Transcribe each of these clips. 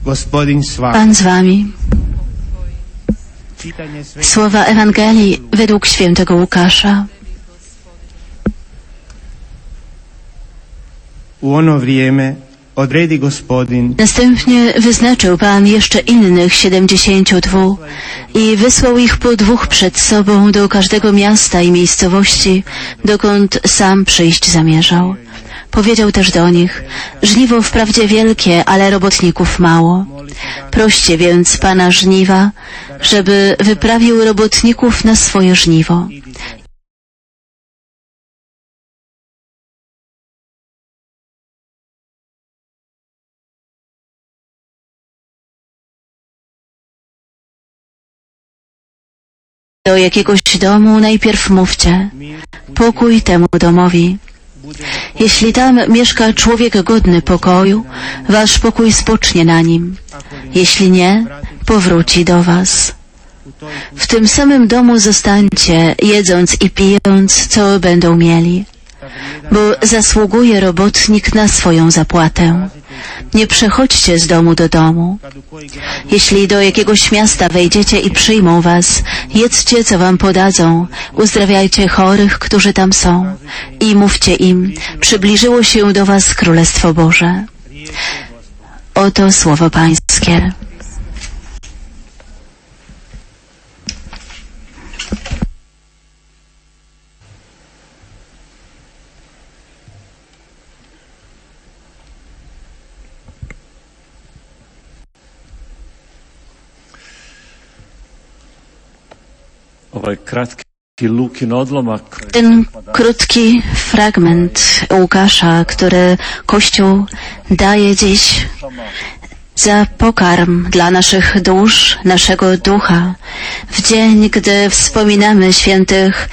Pan z wami. Słowa Ewangelii według świętego Łukasza. Następnie wyznaczył Pan jeszcze innych 72 i wysłał ich po 2 przed sobą do każdego miasta i miejscowości, dokąd sam przyjść zamierzał. Powiedział też do nich: żniwo wprawdzie wielkie, ale robotników mało. Proście więc Pana żniwa, żeby wyprawił robotników na swoje żniwo. Do jakiegoś domu najpierw mówcie: pokój temu domowi. Jeśli tam mieszka człowiek godny pokoju, wasz pokój spocznie na nim. Jeśli nie, powróci do was. W tym samym domu zostańcie, jedząc i pijąc, co będą mieli, bo zasługuje robotnik na swoją zapłatę. Nie przechodźcie z domu do domu. Jeśli do jakiegoś miasta wejdziecie i przyjmą was, jedzcie, co wam podadzą, uzdrawiajcie chorych, którzy tam są i mówcie im: przybliżyło się do was Królestwo Boże. Oto słowo Pańskie. Ten krótki fragment Łukasza, który Kościół daje dziś za pokarm dla naszych dusz, naszego ducha, w dzień, gdy wspominamy świętych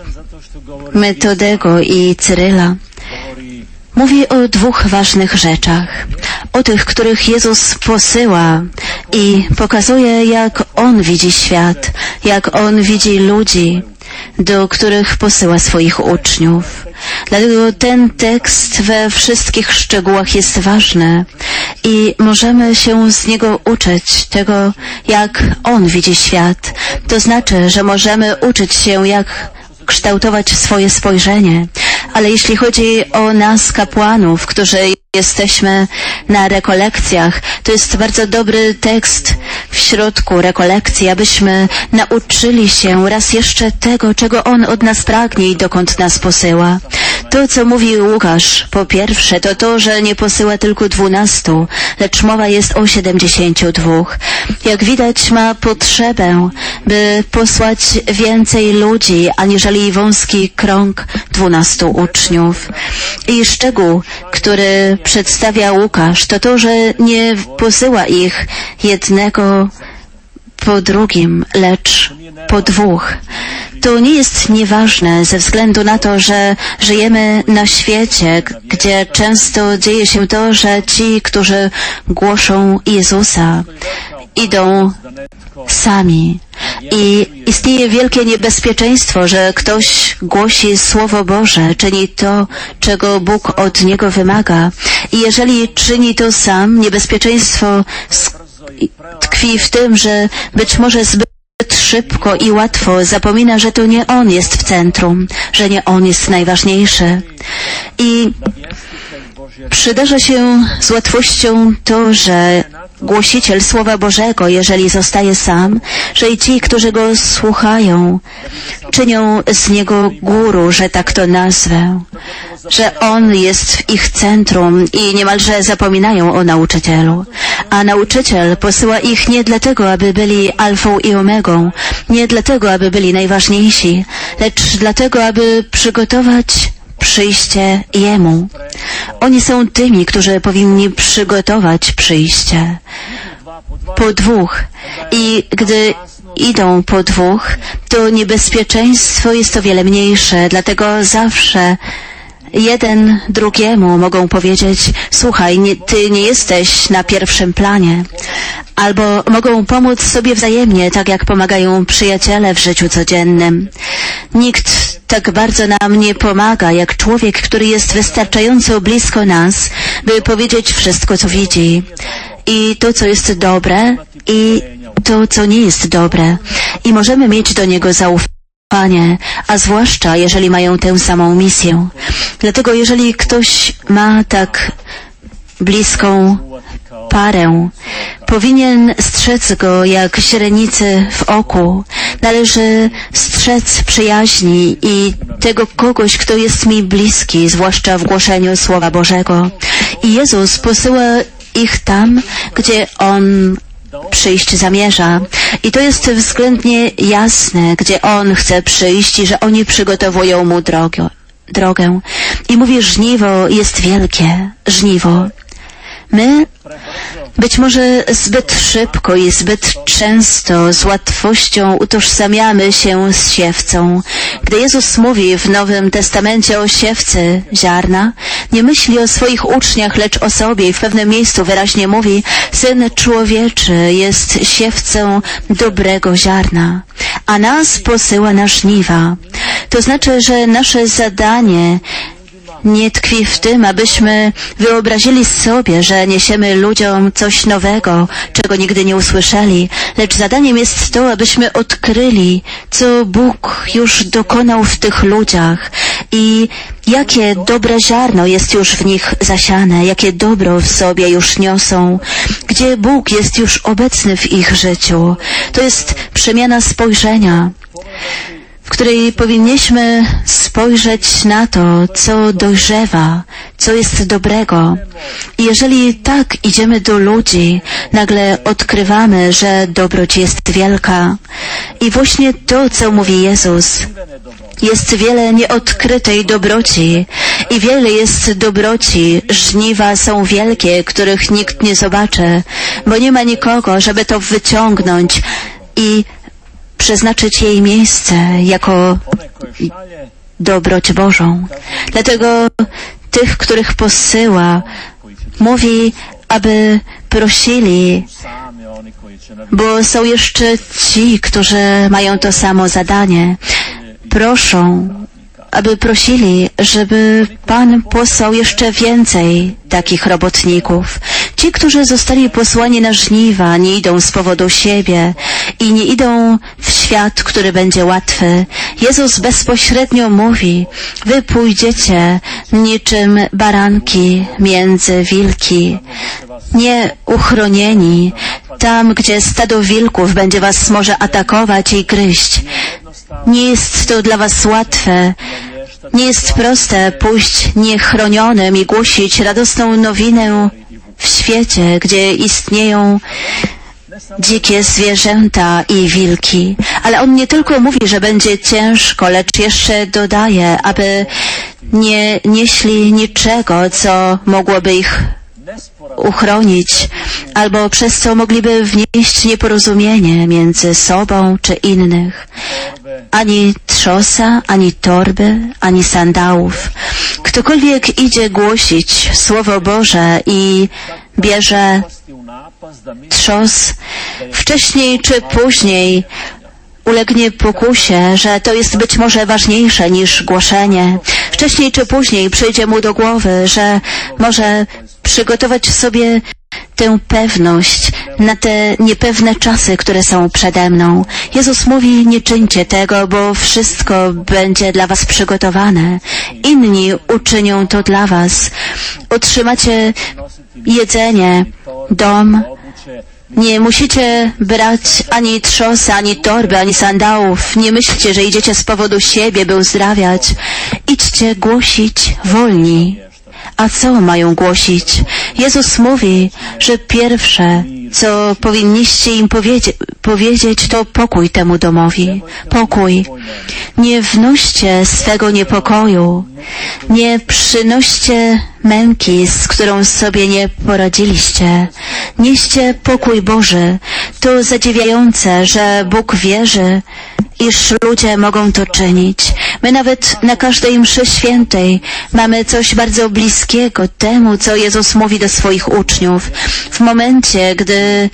Metodego i Cyryla, mówi o 2 ważnych rzeczach. O tych, których Jezus posyła i pokazuje, jak On widzi świat, jak On widzi ludzi, do których posyła swoich uczniów. Dlatego ten tekst we wszystkich szczegółach jest ważny i możemy się z niego uczyć tego, jak On widzi świat. To znaczy, że możemy uczyć się, jak kształtować swoje spojrzenie. Ale jeśli chodzi o nas, kapłanów, którzy jesteśmy na rekolekcjach, to jest bardzo dobry tekst w środku rekolekcji, abyśmy nauczyli się raz jeszcze tego, czego On od nas pragnie i dokąd nas posyła. To, co mówi Łukasz, po pierwsze, to to, że nie posyła tylko 12, lecz mowa jest o 72. Jak widać, ma potrzebę, by posłać więcej ludzi, aniżeli wąski krąg 12 uczniów. I szczegół, który przedstawia Łukasz, to to, że nie posyła ich jednego po drugim, lecz po 2. To nie jest nieważne ze względu na to, że żyjemy na świecie, gdzie często dzieje się to, że ci, którzy głoszą Jezusa, idą sami. I istnieje wielkie niebezpieczeństwo, że ktoś głosi Słowo Boże, czyni to, czego Bóg od niego wymaga. I jeżeli czyni to sam, niebezpieczeństwo tkwi w tym, że być może zbyt szybko i łatwo zapomina, że to nie On jest w centrum, że nie On jest najważniejszy. I przydarza się z łatwością to, że głosiciel Słowa Bożego, jeżeli zostaje sam, że i ci, którzy go słuchają, czynią z niego guru, że tak to nazwę, że on jest w ich centrum i niemalże zapominają o nauczycielu. A nauczyciel posyła ich nie dlatego, aby byli alfą i omegą, nie dlatego, aby byli najważniejsi, lecz dlatego, aby przygotować przyjście Jemu. Oni są tymi, którzy powinni przygotować przyjście. Po 2. I gdy idą po 2, to niebezpieczeństwo jest o wiele mniejsze, dlatego zawsze jeden drugiemu mogą powiedzieć: słuchaj, ty nie jesteś na pierwszym planie. Albo mogą pomóc sobie wzajemnie, tak jak pomagają przyjaciele w życiu codziennym. Nikt tak bardzo nam nie pomaga, jak człowiek, który jest wystarczająco blisko nas, by powiedzieć wszystko, co widzi. i to, co jest dobre, i to, co nie jest dobre. I możemy mieć do Niego zaufanie, a zwłaszcza, jeżeli mają tę samą misję. Dlatego, jeżeli ktoś ma tak bliską parę, powinien strzec go jak źrenicy w oku. Należy strzec przyjaźni i tego kogoś, kto jest mi bliski, zwłaszcza w głoszeniu Słowa Bożego. I Jezus posyła ich tam, gdzie On przyjść zamierza. I to jest względnie jasne, gdzie On chce przyjść i że oni przygotowują Mu drogę. I mówi, żniwo jest wielkie, żniwo. My być może zbyt szybko i zbyt często z łatwością utożsamiamy się z siewcą. Gdy Jezus mówi w Nowym Testamencie o siewcy ziarna, nie myśli o swoich uczniach, lecz o sobie i w pewnym miejscu wyraźnie mówi: Syn Człowieczy jest siewcą dobrego ziarna, a nas posyła na żniwa. To znaczy, że nasze zadanie nie tkwi w tym, abyśmy wyobrazili sobie, że niesiemy ludziom coś nowego, czego nigdy nie usłyszeli, lecz zadaniem jest to, abyśmy odkryli, co Bóg już dokonał w tych ludziach i jakie dobre ziarno jest już w nich zasiane, jakie dobro w sobie już niosą, gdzie Bóg jest już obecny w ich życiu. To jest przemiana spojrzenia, w której powinniśmy spojrzeć na to, co dojrzewa, co jest dobrego. I jeżeli tak idziemy do ludzi, nagle odkrywamy, że dobroć jest wielka. I właśnie to, co mówi Jezus, jest wiele nieodkrytej dobroci i wiele jest dobroci. Żniwa są wielkie, których nikt nie zobaczy, bo nie ma nikogo, żeby to wyciągnąć i przeznaczyć jej miejsce jako dobroć Bożą. Dlatego tych, których posyła, mówi, aby prosili, bo są jeszcze ci, którzy mają to samo zadanie. Proszą, aby prosili, żeby Pan posłał jeszcze więcej takich robotników. Ci, którzy zostali posłani na żniwa, nie idą z powodu siebie i nie idą w świat, który będzie łatwy. Jezus bezpośrednio mówi: wy pójdziecie niczym baranki między wilki, nieuchronieni, tam, gdzie stado wilków będzie was może atakować i gryźć. Nie jest to dla was łatwe. Nie jest proste pójść niechronionym i głosić radosną nowinę w świecie, gdzie istnieją dzikie zwierzęta i wilki. Ale On nie tylko mówi, że będzie ciężko, lecz jeszcze dodaje, aby nie nieśli niczego, co mogłoby ich uchronić, albo przez co mogliby wnieść nieporozumienie między sobą czy innych. Ani trzosa, ani torby, ani sandałów. Ktokolwiek idzie głosić Słowo Boże i bierze trzos, wcześniej czy później ulegnie pokusie, że to jest być może ważniejsze niż głoszenie. Wcześniej czy później przyjdzie mu do głowy, że może przygotować sobie tę pewność na te niepewne czasy, które są przede mną. Jezus mówi: nie czyńcie tego, bo wszystko będzie dla was przygotowane. Inni uczynią to dla was. Otrzymacie jedzenie, dom. Nie musicie brać ani trzosa, ani torby, ani sandałów. Nie myślcie, że idziecie z powodu siebie, by uzdrawiać. Idźcie głosić wolni. A co mają głosić? Jezus mówi, że pierwsze, co powinniście im powiedzieć, to pokój temu domowi. Pokój. Nie wnoście swego niepokoju. Nie przynoście męki, z którą sobie nie poradziliście. Nieście pokój Boży. To zadziwiające, że Bóg wierzy, iż ludzie mogą to czynić. My nawet na każdej mszy świętej mamy coś bardzo bliskiego temu, co Jezus mówi do swoich uczniów. W momencie, gdy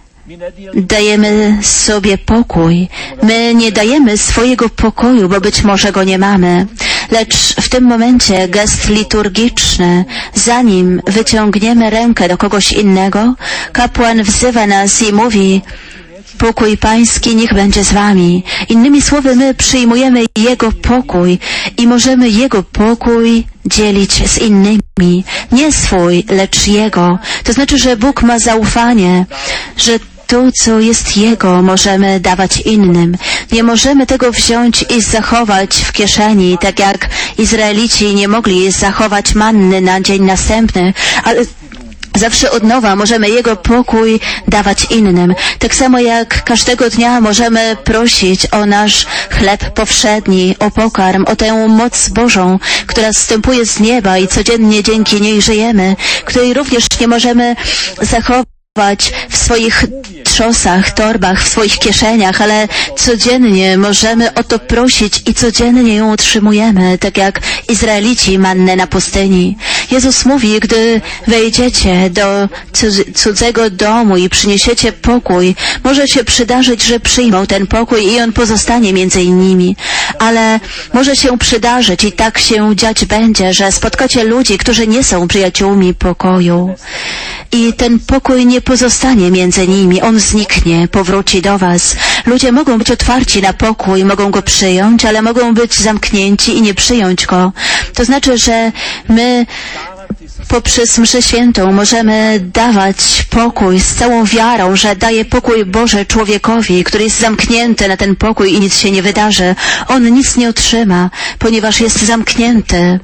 dajemy sobie pokój, my nie dajemy swojego pokoju, bo być może go nie mamy, Lecz w tym momencie gest liturgiczny, zanim wyciągniemy rękę do kogoś innego, kapłan wzywa nas i mówi: pokój Pański niech będzie z wami. Innymi słowy, my przyjmujemy Jego pokój i możemy Jego pokój dzielić z innymi. Nie swój, lecz Jego. To znaczy, że Bóg ma zaufanie, że to, co jest Jego, możemy dawać innym. Nie możemy tego wziąć i zachować w kieszeni, tak jak Izraelici nie mogli zachować manny na dzień następny, ale zawsze od nowa możemy Jego pokój dawać innym. Tak samo jak każdego dnia możemy prosić o nasz chleb powszedni, o pokarm, o tę moc Bożą, która zstępuje z nieba i codziennie dzięki niej żyjemy, której również nie możemy zachować w swoich trzosach, torbach, w swoich kieszeniach, ale codziennie możemy o to prosić i codziennie ją otrzymujemy, tak jak Izraelici mannę na pustyni. Jezus mówi, gdy wejdziecie do cudzego domu i przyniesiecie pokój, może się przydarzyć, że przyjmą ten pokój i on pozostanie między innymi, ale może się przydarzyć i tak się dziać będzie, że spotkacie ludzi, którzy nie są przyjaciółmi pokoju i ten pokój nie pozostanie między nimi, on zniknie, powróci do was. Ludzie mogą być otwarci na pokój, mogą go przyjąć, ale mogą być zamknięci i nie przyjąć go. To znaczy, że my poprzez mszę świętą możemy dawać pokój z całą wiarą, że daje pokój Boże człowiekowi, który jest zamknięty na ten pokój i nic się nie wydarzy. On nic nie otrzyma, ponieważ jest zamknięty.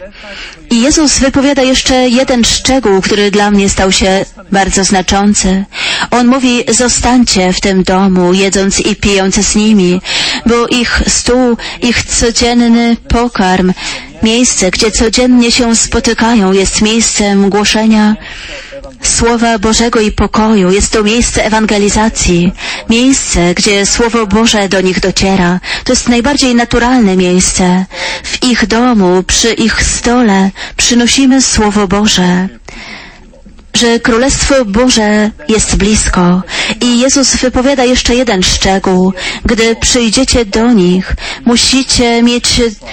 I Jezus wypowiada jeszcze jeden szczegół, który dla mnie stał się bardzo znaczący. On mówi: zostańcie w tym domu, jedząc i pijąc z nimi, bo ich stół, ich codzienny pokarm, miejsce, gdzie codziennie się spotykają, jest miejscem głoszenia Słowa Bożego i pokoju. Jest to miejsce ewangelizacji, miejsce, gdzie Słowo Boże do nich dociera. To jest najbardziej naturalne miejsce. W ich domu, przy ich stole przynosimy Słowo Boże, że Królestwo Boże jest blisko. I Jezus wypowiada jeszcze jeden szczegół. Gdy przyjdziecie do nich, musicie mieć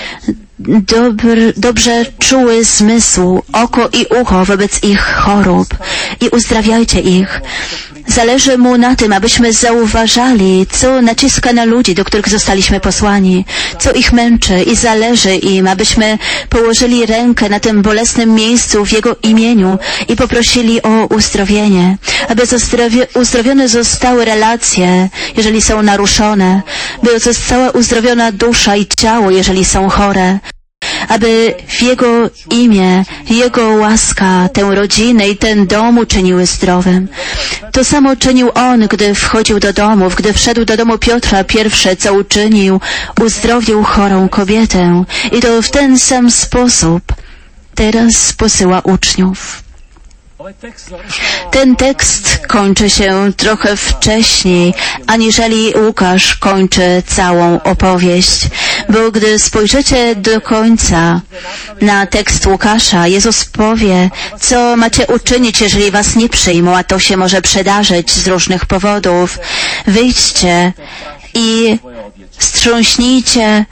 dobrze czuły zmysł, oko i ucho wobec ich chorób i uzdrawiajcie ich. Zależy Mu na tym, abyśmy zauważali, co naciska na ludzi, do których zostaliśmy posłani, co ich męczy i zależy im, abyśmy położyli rękę na tym bolesnym miejscu w Jego imieniu i poprosili o uzdrowienie, aby uzdrowione zostały relacje, jeżeli są naruszone, by została uzdrowiona dusza i ciało, jeżeli są chore, aby w Jego imię, Jego łaska tę rodzinę i ten dom uczyniły zdrowym. To samo czynił On, gdy wchodził do domów, gdy wszedł do domu Piotra. Pierwsze, co uczynił, uzdrowił chorą kobietę. I to w ten sam sposób teraz posyła uczniów. Ten tekst kończy się trochę wcześniej, aniżeli Łukasz kończy całą opowieść, bo gdy spojrzycie do końca na tekst Łukasza, Jezus powie, co macie uczynić, jeżeli was nie przyjmą, a to się może przydarzyć z różnych powodów. Wyjdźcie i strząśnijcie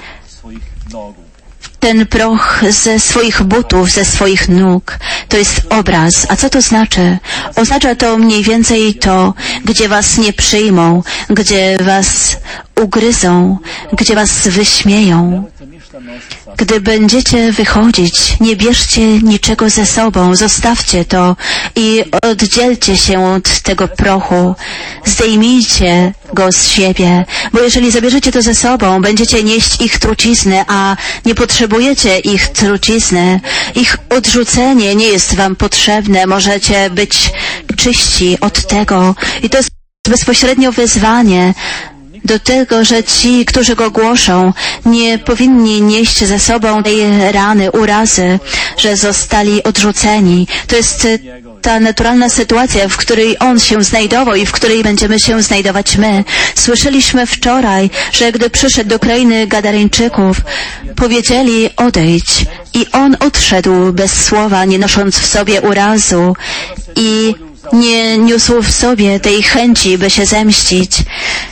ten proch ze swoich butów, ze swoich nóg. To jest obraz. A co to znaczy? Oznacza to mniej więcej to, gdzie was nie przyjmą, gdzie was ugryzą, gdzie was wyśmieją. Gdy będziecie wychodzić, nie bierzcie niczego ze sobą, zostawcie to i oddzielcie się od tego prochu. Zdejmijcie go z siebie, bo jeżeli zabierzecie to ze sobą, będziecie nieść ich trucizny, a nie potrzebujecie ich trucizny. Ich odrzucenie nie jest wam potrzebne, możecie być czyści od tego. I to jest bezpośrednio wyzwanie do tego, że ci, którzy go głoszą, nie powinni nieść ze sobą tej rany, urazy, że zostali odrzuceni. To jest ta naturalna sytuacja, w której on się znajdował i w której będziemy się znajdować my. Słyszeliśmy wczoraj, że gdy przyszedł do krainy Gadareńczyków, powiedzieli: odejdź. I on odszedł bez słowa, nie nosząc w sobie urazu i nie niósł w sobie tej chęci, by się zemścić.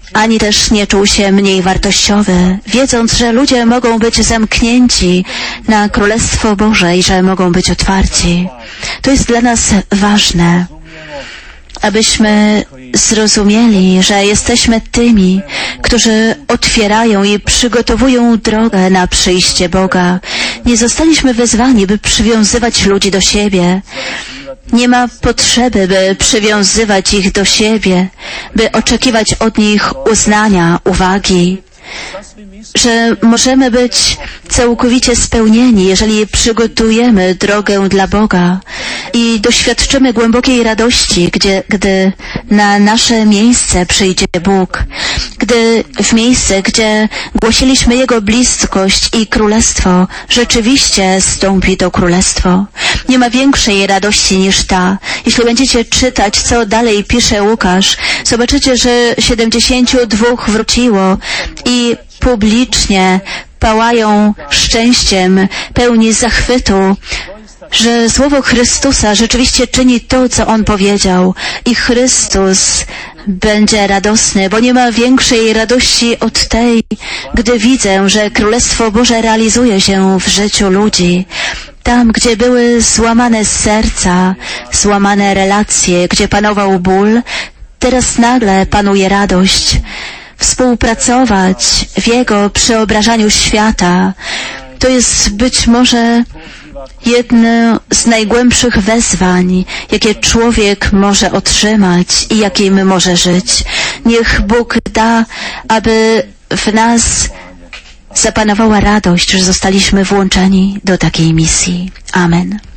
ani też nie czuł się mniej wartościowy, wiedząc, że ludzie mogą być zamknięci na Królestwo Boże i że mogą być otwarci. To jest dla nas ważne, abyśmy zrozumieli, że jesteśmy tymi, którzy otwierają i przygotowują drogę na przyjście Boga. Nie zostaliśmy wezwani, by przywiązywać ludzi do siebie. Nie ma potrzeby, by przywiązywać ich do siebie, by oczekiwać od nich uznania, uwagi, że możemy być całkowicie spełnieni, jeżeli przygotujemy drogę dla Boga i doświadczymy głębokiej radości, gdy na nasze miejsce przyjdzie Bóg, gdy w miejsce, gdzie głosiliśmy Jego bliskość i królestwo, rzeczywiście stąpi to królestwo. Nie ma większej radości niż ta. Jeśli będziecie czytać, co dalej pisze Łukasz, zobaczycie, że 72 wróciło i publicznie pałają szczęściem, pełni zachwytu, że słowo Chrystusa rzeczywiście czyni to, co On powiedział i Chrystus będzie radosny, bo nie ma większej radości od tej, gdy widzę, że Królestwo Boże realizuje się w życiu ludzi. Tam, gdzie były złamane serca, złamane relacje, gdzie panował ból, teraz nagle panuje radość. Współpracować w Jego przeobrażaniu świata, to jest być może jedno z najgłębszych wezwań, jakie człowiek może otrzymać i jakim może żyć. Niech Bóg da, aby w nas zapanowała radość, że zostaliśmy włączeni do takiej misji. Amen.